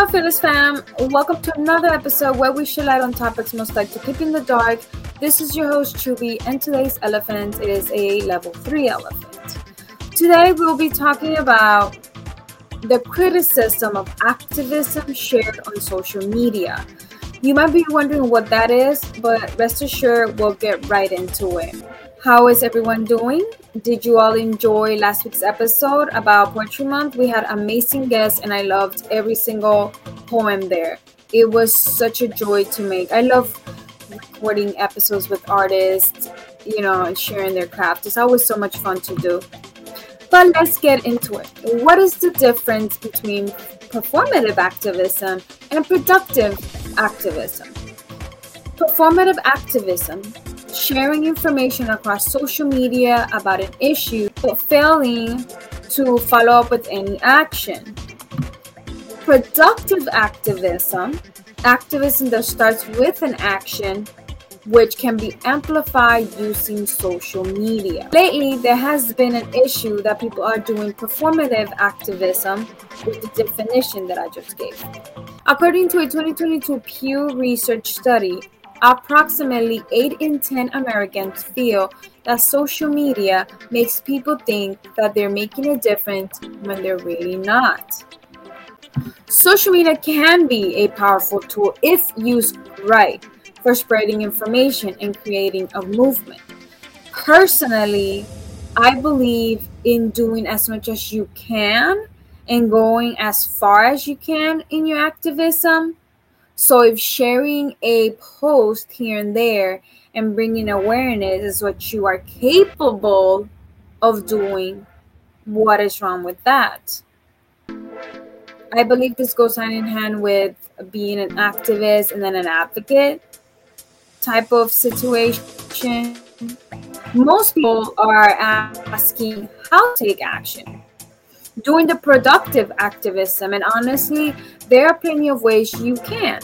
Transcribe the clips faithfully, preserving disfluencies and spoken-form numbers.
Fearless fam, welcome to another episode where we shed light on topics most like to keep in the dark. This is your host Chubby, and today's elephant is a level three elephant. Today we'll be talking about the criticism of activism shared on social media. You might be wondering what that is, but rest assured we'll get right into it. How is everyone doing? Did you all enjoy last week's episode about Poetry Month? We had amazing guests and I loved every single poem there. It was such a joy to make. I love recording episodes with artists, you know, and sharing their craft. It's always so much fun to do. But let's get into it. What is the difference between performative activism and productive activism? Performative activism, sharing information across social media about an issue, but failing to follow up with any action. Productive activism, activism that starts with an action, which can be amplified using social media. Lately, there has been an issue that people are doing performative activism with the definition that I just gave. According to a twenty twenty-two Pew Research study, approximately eight in ten Americans feel that social media makes people think that they're making a difference when they're really not. Social media can be a powerful tool if used right for spreading information and creating a movement. Personally, I believe in doing as much as you can and going as far as you can in your activism. So if sharing a post here and there and bringing awareness is what you are capable of doing, what is wrong with that? I believe this goes hand in hand with being an activist and then an advocate type of situation. Most people are asking how to take action. Doing the productive activism, and honestly, there are plenty of ways you can.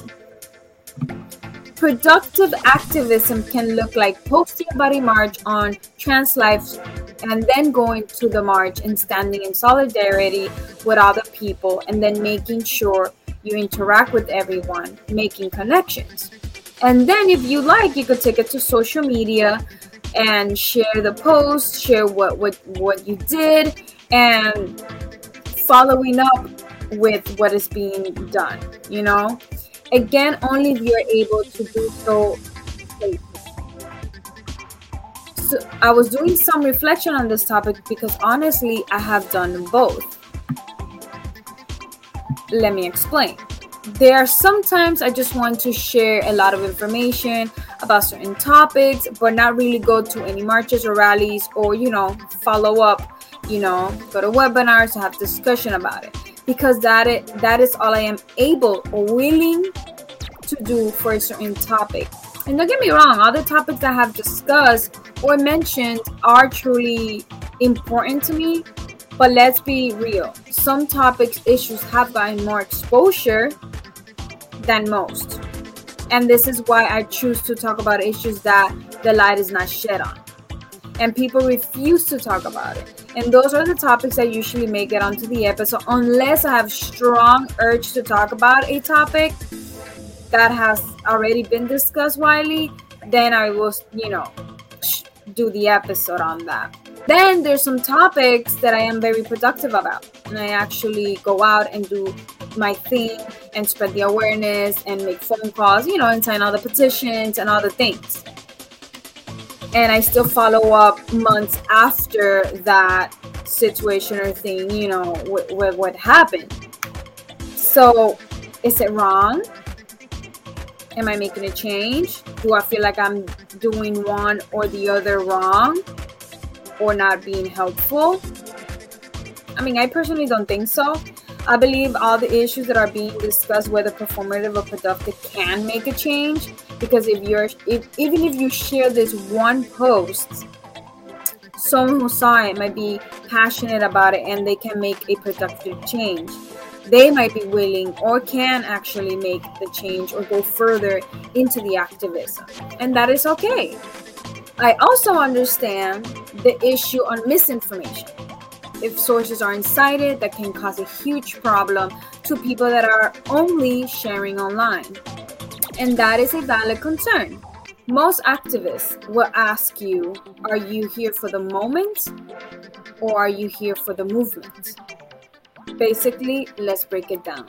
Productive activism can look like posting about a march on trans lives and then going to the march and standing in solidarity with other people and then making sure you interact with everyone, making connections. And then if you like, you could take it to social media and share the post, share what, what, what you did, and following up with what is being done, you know? Again, only if you're able to do so safely. So I was doing some reflection on this topic because honestly, I have done both. Let me explain. There are sometimes I just want to share a lot of information about certain topics, but not really go to any marches or rallies or, you know, follow up, you know, go to webinars to have discussion about it. Because that is, that is all I am able or willing to do for a certain topic. And don't get me wrong, other topics that I have discussed or mentioned are truly important to me. But let's be real. Some topics, issues have gotten more exposure than most. And this is why I choose to talk about issues that the light is not shed on. And people refuse to talk about it. And those are the topics I usually make it onto the episode unless I have strong urge to talk about a topic that has already been discussed widely, then I will, you know, do the episode on that. Then there's some topics that I am very productive about. And I actually go out and do my thing and spread the awareness and make phone calls, you know, and sign all the petitions and all the things. And I still follow up months after that situation or thing, you know, with, with what happened. So is it wrong? Am I making a change? Do I feel like I'm doing one or the other wrong or not being helpful? I mean, I personally don't think so. I believe all the issues that are being discussed, whether performative or productive, can make a change. Because if you're, if, even if you share this one post, someone who saw it might be passionate about it and they can make a productive change. They might be willing or can actually make the change or go further into the activism. And that is okay. I also understand the issue on misinformation. If sources are incited, that can cause a huge problem to people that are only sharing online. And that is a valid concern. Most activists will ask you, are you here for the moment or are you here for the movement? Basically, let's break it down.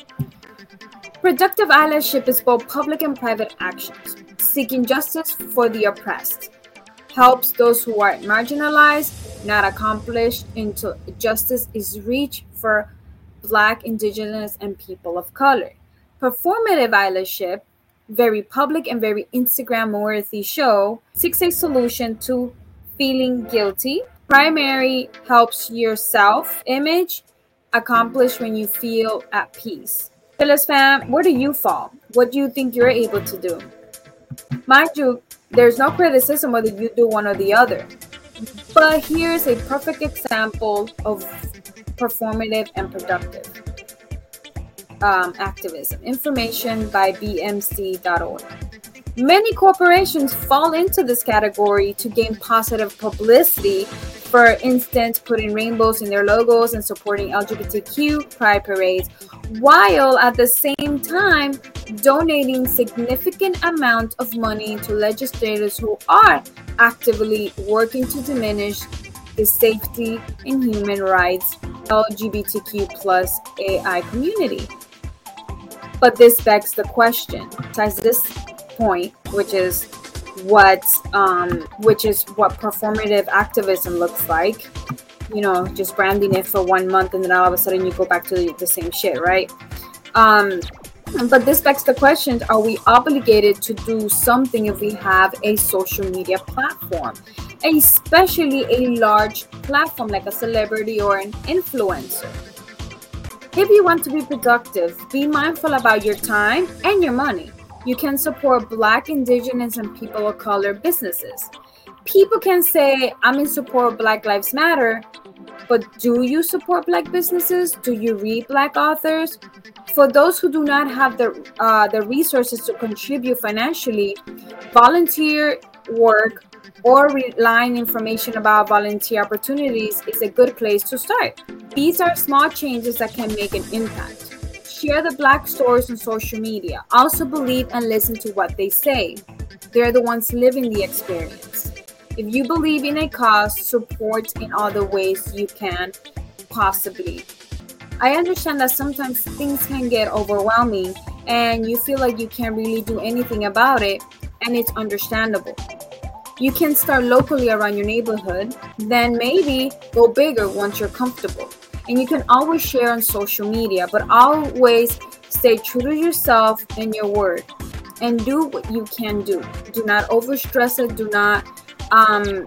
Productive allyship is both public and private actions, seeking justice for the oppressed, helps those who are marginalized, not accomplished until justice is reached for Black, Indigenous, and people of color. Performative allyship, very public and very Instagram-worthy show, seeks a solution to feeling guilty. Primary helps your self-image accomplish when you feel at peace. Phyllis fam, where do you fall? What do you think you're able to do? Mind you, there's no criticism whether you do one or the other. But here's a perfect example of performative and productive um, activism. Information by B M C dot org. Many corporations fall into this category to gain positive publicity. For instance, putting rainbows in their logos and supporting L G B T Q pride parades, while at the same time donating significant amount of money to legislators who are actively working to diminish the safety and human rights L G B T Q plus A I community. But this begs the question, besides this point, which is what um which is what performative activism looks like, you know, just branding it for one month and then all of a sudden you go back to the, the same shit, right? Um but this begs the question, are we obligated to do something if we have a social media platform, especially a large platform like a celebrity or an influencer? If you want to be productive, be mindful about your time and your money. You can support Black, Indigenous, and people of color businesses. People can say, I'm in support of Black Lives Matter, but do you support Black businesses? Do you read Black authors? For those who do not have the, uh, the resources to contribute financially, volunteer work or relying information about volunteer opportunities is a good place to start. These are small changes that can make an impact. Share the Black stories on social media. Also believe and listen to what they say. They're the ones living the experience. If you believe in a cause, support in other ways you can possibly. I understand that sometimes things can get overwhelming and you feel like you can't really do anything about it, and it's understandable. You can start locally around your neighborhood, then maybe go bigger once you're comfortable. And you can always share on social media, but always stay true to yourself and your word and do what you can do. Do not overstress it. Do not, um,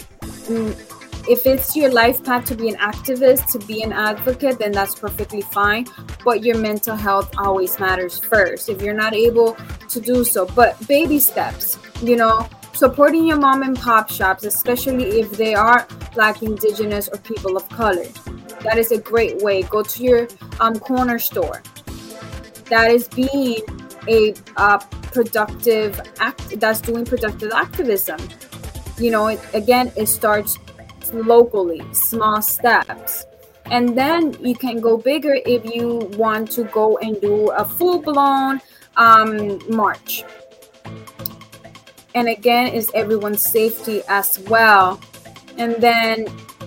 if it's your life path to be an activist, to be an advocate, then that's perfectly fine. But your mental health always matters first if you're not able to do so. But baby steps, you know, supporting your mom and pop shops, especially if they are Black, Indigenous, or people of color. That is a great way. Go to your um, corner store. That is being a uh, productive act. That's doing productive activism. You know, it, again, it starts locally, small steps. And then you can go bigger if you want to go and do a full-blown um, march. And again, is everyone's safety as well. And then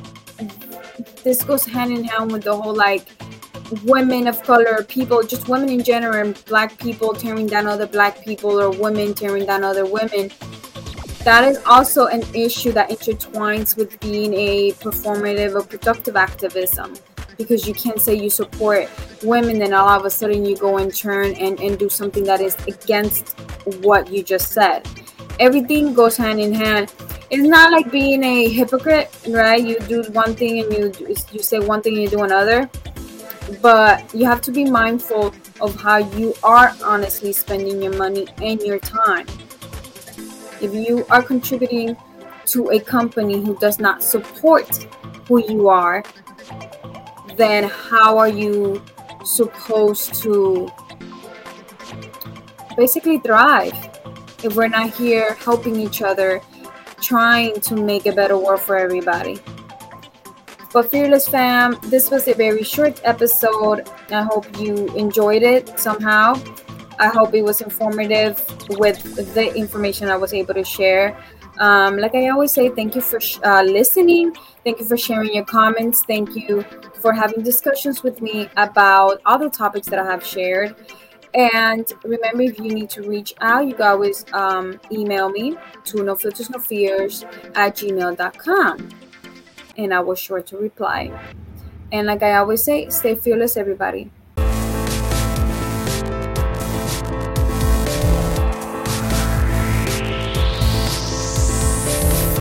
this goes hand in hand with the whole like women of color, people, just women in general, and Black people tearing down other Black people, or women tearing down other women. That is also an issue that intertwines with being a performative or productive activism, because you can't say you support women, then all of a sudden you go and turn and, and do something that is against what you just said. Everything goes hand in hand. It's not like being a hypocrite, right? You do one thing and you you say one thing and you do another. But you have to be mindful of how you are honestly spending your money and your time. If you are contributing to a company who does not support who you are, then how are you supposed to basically thrive if we're not here helping each other, trying to make a better world for everybody? But Fearless fam, this was a very short episode. I hope you enjoyed it somehow. I hope it was informative with the information I was able to share. Um, like I always say, thank you for sh- uh, listening. Thank you for sharing your comments. Thank you for having discussions with me about other topics that I have shared. And remember, if you need to reach out, you can always um, email me to no filters no fears at gmail dot com, and I will sure to reply. And like I always say, stay fearless, everybody.